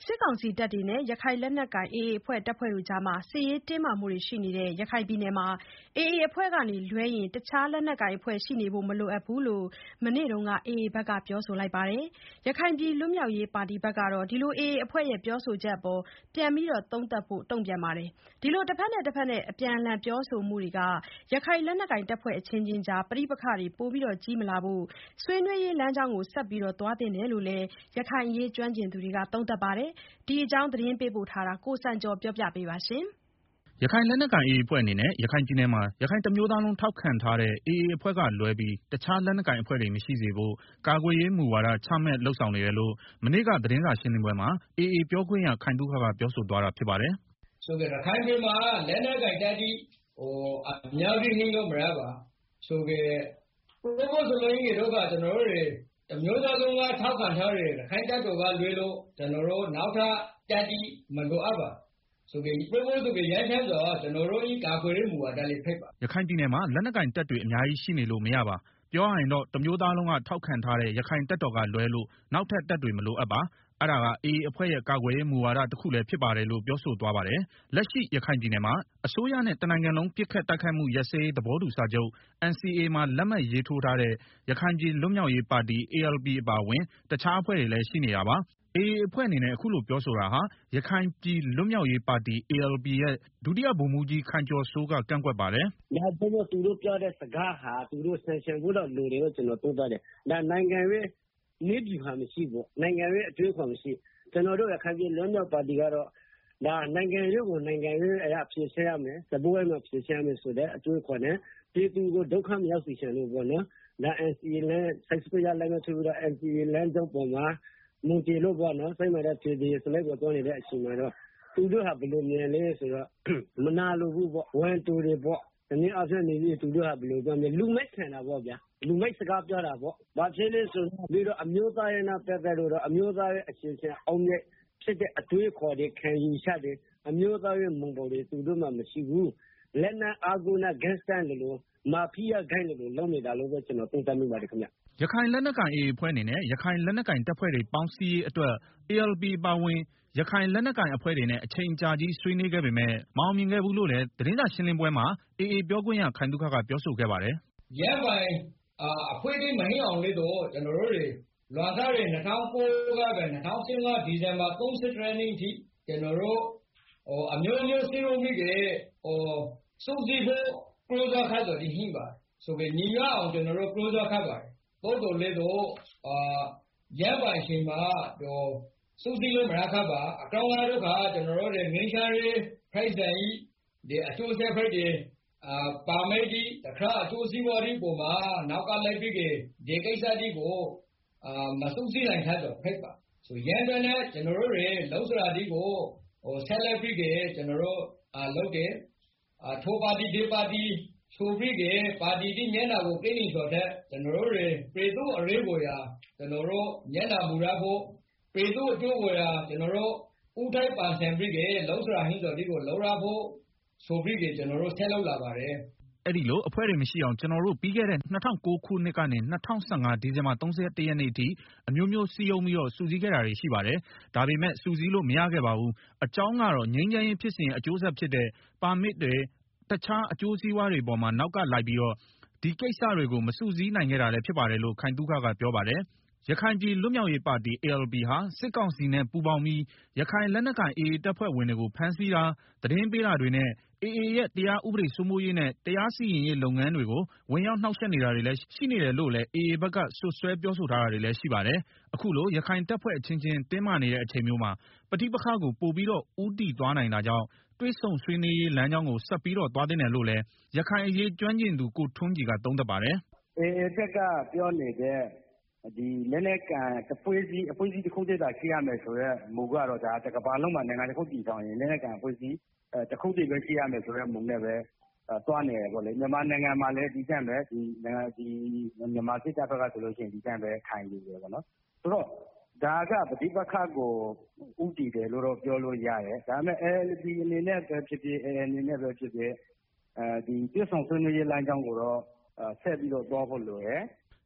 စစ်ကောင်စီတပ်တွေနဲ့ရခိုင်လက်နက်ကိုင် AA အဖွဲ့တပ်ဖွဲ့တို့ကြားစစ်ရေးတင်းမာမှုတွေရှိနေတဲ့ရခိုင်ပြည်နယ်မှာ AA အဖွဲ့ကလွဲရင်တခြားလက်နက်ကိုင်အဖွဲ့ရှိနေဖို့မလိုအပ်ဘူးလို့ မနေ့က AA ဘက်ကပြောဆိုလိုက်ပါတယ်။ ရခိုင်ပြည်လွတ်မြောက်ရေးပါတီဘက်ကတော့ AA အဖွဲ့ပြောဆိုချက်အပေါ် ပြန်လည်သုံးသပ်ဖို့ တုံ့ပြန်ပါတယ်။ ဒီလိုတဘက်နဲ့တဘက်အပြန်အလှန်ပြောဆိုမှုတွေက ရခိုင်လက်နက်ကိုင်တပ်ဖွဲ့အချင်းချင်းကြား ပဋိပက္ခတွေပိုကြီးမလာဖို့ ဆွေးနွေးရေးလမ်းကြောင်းကိုဆက်သွားသင့်တယ်လို့လည်း ရခိုင်အရေးကျွမ်းကျင်သူတွေကသုံးသပ်ပါတယ်။ ဒီအကြောင်းသတင်းပေးပို့ထားတာကို ကိုစံကျော်က တင်ပြပေးထားပါတယ်။ ရခိုင်လက်နက်ကိုင် AA အဖွဲ့အနေနဲ့ ရခိုင်ပြည်နယ်မှာ ရခိုင်တမျိုးသားလုံးထောက်ခံထားတဲ့ AA အဖွဲ့ကလွဲပြီး တခြားလက်နက်ကိုင်အဖွဲ့တွေမရှိစေဖို့ ကာကွယ်ရေးမူဝါဒချမှတ်လုပ်ဆောင်နေတယ်လို့ မနေ့ကသတင်းစာရှင်းလင်းပွဲမှာ AA ပြောခွင့်ရ ခိုင်သုခကပြောဆိုသွားတာဖြစ်ပါတယ်။ "ရခိုင်ပြည်မှာလက်နက်ကိုင်တပ်တွေအများကြီးရှိလို့မရပါဆိုပြီး ပြောဆိုရင် ကျနော်တို့တွေတမျိုးသားလုံးကထောက်ခံထားတဲ့ ရခိုင်တပ်တော်ကလွဲလို့ နောက်ထပ်တပ်တွေမလိုအပ်ပါဆိုပြီးရိုးရိုးရိုင်းစွာကျနော်တို့ကာကွယ်ရေးမူဝါဒလေးဖြစ်ပါတယ်။" ရခိုင်ပြည်နယ်မှာလက်နက်ကိုင်တပ်တွေအများကြီးရှိနေလို့မရပါ။ ပြောရရင်တော့ တမျိုးသားလုံးကထောက်ခံထားတဲ့ ရခိုင်တပ်တော်ကလွဲလို့ နောက်ထပ်တပ်တွေမလိုအပ်ပါ။ အဲဒါက AA အဖွဲ့ရဲ့ကာကွယ်ရေးမူဝါဒတခုလည်းဖြစ်ပါတယ်လို့ ပြောဆိုသွားပါတယ်။ လက်ရှိရခိုင်ပြည်နယ်မှာ အစိုးရနဲ့တနိုင်ငံလုံးပစ်ခတ်တိုက်ခိုက်မှုရပ်စဲရေးသဘောတူစာချုပ် NCA မှာလက်မှတ်ရေးထိုးထားတဲ့ ရခိုင်ပြည်လွတ်မြောက်ရေးပါတီ ALP အပါအဝင် တခြားအဖွဲ့တွေလည်းရှိနေတာပါ။ AA အဖွဲ့အနေနဲ့အခုလိုပြောဆိုတာဟာ ရခိုင်ပြည်လွတ်မြောက်ရေးပါတီ ALP ရဲ့ ဒုတိယဗိုလ်မှူးကြီး ခိုင်ကျော်စိုးက ကန့်ကွက်ပါတယ်။ "ဒါကြောင့်သူတို့ပြောတဲ့စကားဟာသူတို့ဆင်ခြင်ဖို့တော့လိုတယ်လို့ ကျနော်သုံးသပ်တယ်။ ဒါနိုင်ငံရေးနည်းဗျူဟာမရှိဘူး။ နိုင်ငံရေးအတွေးအခေါ်မရှိဘူး။ ကျနော်တို့ရခိုင်ပြည်လွတ်မြောက်ပါတီကတော့ နိုင်ငံရေးကိုနိုင်ငံရေးအရဖြေရှင်းရမယ်။ စားပွဲဝိုင်းမှာဖြေရှင်းရမယ်ဆိုတဲ့အတွေးအခေါ်နဲ့ ပြည်သူကိုဒုက္ခမရောက်စေချင်လို့ပေါ့နော်။ NCA လက်မှတ်ထိုးပြီးတော့ NCA လမ်းကြောင်းပေါ်မှာမူတည်လို့ပေါ့နော် စစ်မှန်တဲ့ဖက်ဒရယ်စနစ်ကိုသွားနေတဲ့အချိန်မှာတော့ သူတို့ဟာဘယ်လိုမြင်လဲဆိုတော့ မနာလိုဘူးပေါ့။ ဝမ်းတိုတယ်ပေါ့။ တနည်းအားဖြင့်သူတို့ဟာလူမိုက်ဆန်တာပေါ့ဗျာ။ လူမိုက်စကားပြောတာပေါ့။ ဘာဖြစ်လဲဆိုတော့ အမျိုးသားရေးနဲ့ပတ်သက်လို့အမျိုးသားရေးအချင်းချင်းအမြစ်ဖြစ်တဲ့အတွေးအခေါ်တွေခံယူချက်တွေ အမျိုးသားရေးမူဘောင်တွေသူတို့မှာမရှိဘူး။ လက်နက်အားကိုးနဲ့ Gangster လို မာဖီးယားဂိုဏ်းလိုလုပ်နေတာလို့ပဲကျနော်သုံးသပ်မိပါတယ်ခင်ဗျ။" ရခိုင်လက်နက်ကိုင် AA အဖွဲ့အနေနဲ့ ရခိုင်လက်နက်ကိုင်တပ်ဖွဲ့တွေပေါင်းစည်းရေးအတွက် ALP အပါအဝင် ရခိုင်လက်နက်ကိုင်အဖွဲ့တွေနဲ့ အချိန်အကြာကြီးဆွေးနွေးခဲ့ပေမဲ့ မအောင်မြင်ခဲ့ဘူးလို့လည်း သတင်းစာရှင်းလင်းပွဲမှာ AA ပြောခွင့်ရ ခိုင်သုခကပြောဆိုခဲ့ပါတယ်။ "ရခိုင်အဖွဲ့တွေမဖြစ်အောင်လည်းကျနော်တို့တွေလွန်ခဲ့တဲ့ ၂၀၁၅ ဒီဇင်ဘာ 31 ရက်နေ့အထိ ကျနော်တို့အမျိုးမျိုးစည်းရုံးပြီးတော့စုစည်းဖို့ကြိုးစားခဲ့တာတွေရှိပါတယ်။ ညီမျှအောင်ကျနော်တို့ကြိုးစားခဲ့ပါတယ်။ သို့သော်လည်းရက်ပိုင်းအချိန်မှာစုစည်းလို့မရခဲ့ပါ။ အကြောင်းကတော့ကျနော်တို့တွေငြိမ်းချမ်းရေးဖြစ်စဉ်ကြီးအကျိုးဆက်ဖြစ်တယ်။ ပါမယ်ကြီးတခြားအကျိုးစီးပွားတွေပေါ်မှာနောက်ကလိုက်ပြီးတော့ဒီကိစ္စတွေကိုမစုစည်းနိုင်ခဲ့တာဖြစ်ပါတယ်။ ရင်းအတွက်နဲ့ကျနော်တို့တွေလုပ်စရာတွေကိုဆက်လက်ပြီးတော့လုပ်တယ်။ ထိုပါတီ ဒီပါတီဆိုပြီးတော့ပါတီတွေမျက်နှာကို ကိနေစော်ထက် ကျနော်တို့တွေပြည်သူ့အရေးကိုရာမျက်နှာမူရဖို့ ပြည်သူ့အကျိုးကိုရာဦးထိပ်ပန်ဆင်ပြီးတော့လုပ်စရာရှိတာတွေကိုလုပ်ရဖို့ဆိုပြီးတော့ကျနော်တို့ဆက်လုပ်လာပါတယ်။ " အဲဒီလိုအဖွဲ့တွေမရှိအောင် ကျနော်တို့ပြီးခဲ့တဲ့ ၂၀၀၉ ခုနှစ်ကနေ ၂၀၁၅ ဒီဇင်ဘာ ၃၁ ရက်နေ့အထိ အမျိုးမျိုးစည်းရုံးပြီးစုစည်းခဲ့တာတွေရှိပါတယ်။ ဒါပေမဲ့ စုစည်းလို့မရခဲ့ပါဘူး။ အကြောင်းကတော့ ငြိမ်းချမ်းရေးဖြစ်စဉ်ရဲ့အကျိုးဆက်ဖြစ်တဲ့ ပါမစ်တွေတခြားအကျိုးစီးပွားတွေပေါ်မှာနောက်ကလိုက်ပြီး ဒီကိစ္စတွေကိုမစုစည်းနိုင်ခဲ့တာလည်းဖြစ်ပါတယ်လို့ ခိုင်သုခကပြောပါတယ်။ ရခိုင်ပြည်လွတ်မြောက်ရေးပါတီ ALP ဟာ စစ်ကောင်စီနဲ့ပူးပေါင်းပြီး ရခိုင်လက်နက်ကိုင် AA တပ်ဖွဲ့ဝင်တွေကိုဖမ်းဆီးတာ၊ သတင်းပေးတာတွေနဲ့ AA ရဲ့ တရားဥပဒေစိုးမိုးရေးနဲ့ တရားစီရင်ရေးလုပ်ငန်းတွေကို ဝင်ရောက်နှောင့်ယှက်နေတာတွေလည်းရှိနေတယ်လို့လည်း AA ဘက်ကစွပ်စွဲပြောဆိုထားတာတွေလည်းရှိပါတယ်။ အခုလို ရခိုင်တပ်ဖွဲ့အချင်းချင်းတင်းမာနေတဲ့အချိန်မျိုးမှာ ပဋိပက္ခကိုပိုပြီးဦးတည်သွားနိုင်တာကြောင့် တွေ့ဆုံဆွေးနွေးရေးလမ်းကြောင်းကိုဆက်ပြီးသွားသင့်တယ်လို့လည်း ရခိုင်အရေးကျွမ်းကျင်သူ ကိုထွန်းကြည်ကသုံးသပ်ပါတယ်။ "AA ဘက်ကပြောနေတဲ့လက်နက်ကိုင်အဖွဲ့အစည်းတခုတည်းသာရှိရမယ်ဆိုတဲ့မူကတော့ တကမ္ဘာလုံးမှာနိုင်ငံတခုတည်ထောင်ရင်လက်နက်ကိုင်အဖွဲ့အစည်းတခုတည်းပဲရှိရမယ်ဆိုတဲ့မူနဲ့ပဲသွားနေတယ်ပေါ့လေ။ မြန်မာနိုင်ငံမှာလည်းဒီအတိုင်းပဲမြန်မာစစ်တပ်ဘက်ကဆိုရင်ဒီအတိုင်းပဲခံယူတယ်ပေါ့နော်။ ဆိုတော့ဒါကပဋိပက္ခကိုဦးတည်တယ်လို့တော့ပြောလို့ရတယ်။ ဒါပေမဲ့ ALP အနေနဲ့ပဲဖြစ်ဖြစ် AA အနေနဲ့ပဲဖြစ်ဖြစ်တွေ့ဆုံဆွေးနွေးရေးလမ်းကြောင်းကိုတော့ဆက်ပြီးတော့သွားဖို့လိုတယ်။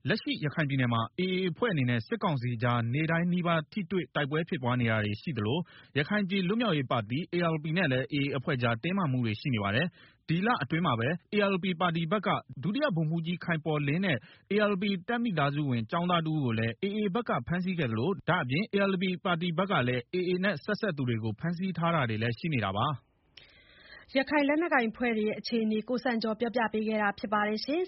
လက်ရှိရခိုင်ပြည်နယ်မှာ AA အဖွဲ့အနေနဲ့စစ်ကောင်စီကြား နေ့တိုင်းနီးပါးထိတွေ့တိုက်ပွဲဖြစ်ပွားနေတာတွေရှိသလို ရခိုင်ပြည်လွတ်မြောက်ရေးပါတီ ALP နဲ့လည်း AA အဖွဲ့ကြားတင်းမာမှုတွေရှိနေပါတယ်။ ဒီလအတွင်းမှာပဲ ALP ပါတီဘက်က ဒုတိယဗိုလ်မှူးကြီးခိုင်ပေါ်လင်းနဲ့ ALP တပ်မိသားစုဝင် ကျောင်းသားတဦးကိုလည်း AA ဘက်ကဖမ်းဆီးခဲ့သလို ဒါ့အပြင် ALP ပါတီဘက်ကလည်း AA နဲ့ဆက်စပ်သူတွေကို ဖမ်းဆီးထားတာတွေလည်းရှိနေတာပါ။ရခိုင်လက်နက်ကိုင်အဖွဲ့တွေအခြေအနေကိုစံကျော်က ပြောပြပေးခဲ့တာဖြစ်ပါတယ်